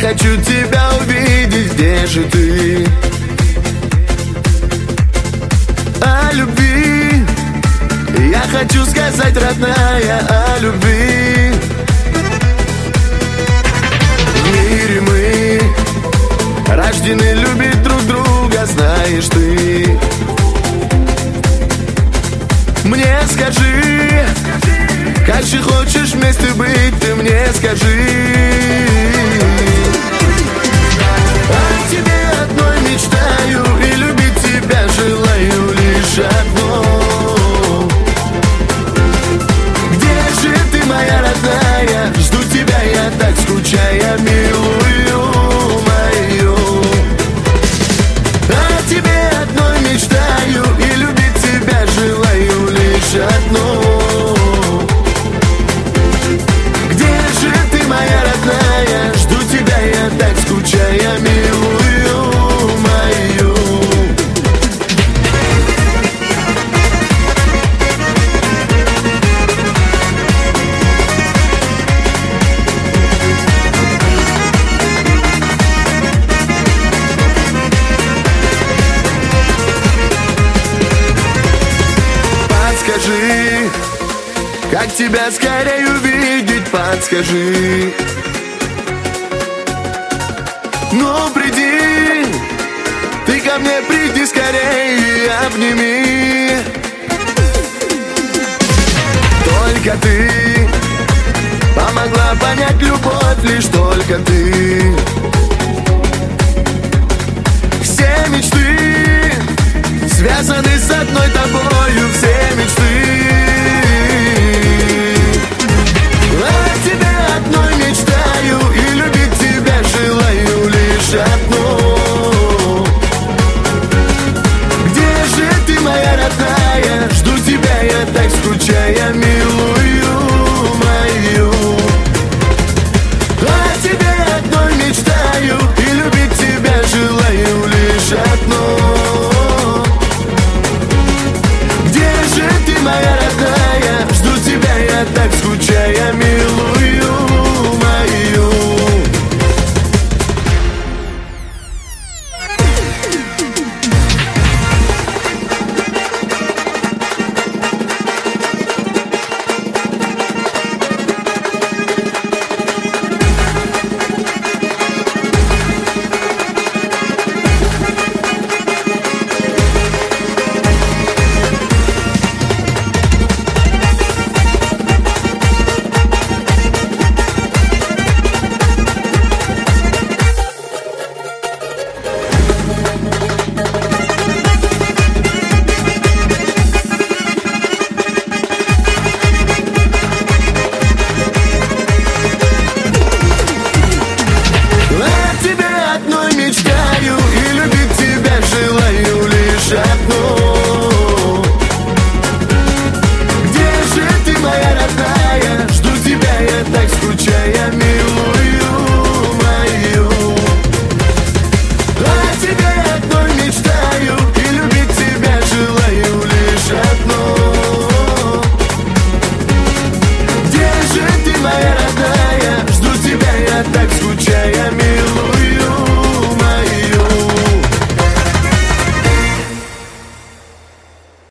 хочу тебя увидеть, где же ты? О любви я хочу сказать, родная, о любви. В мире мы рождены любить друг друга, знаешь ты. Мне скажи, как же хочешь вместе быть, ты мне скажи. О тебе одной мечтаю и любить тебя желаю лишь одно. Где же ты, моя родная? Жду тебя я так скучая, милую мою. О тебе одной мечтаю и любить тебя желаю лишь одно. Где же ты, моя родная? Жду тебя я так скучая, милую мою. Подскажи, как тебя скорее увидеть, подскажи. Ну приди, ты ко мне приди скорее и обними. Только ты помогла понять любовь, лишь только ты. Все мечты связаны с одной тобою, все мечты. О тебе одной мечтаю и любить тебя желаю лишь одно. Где же ты, моя родная? Жду тебя я так скучая, милая.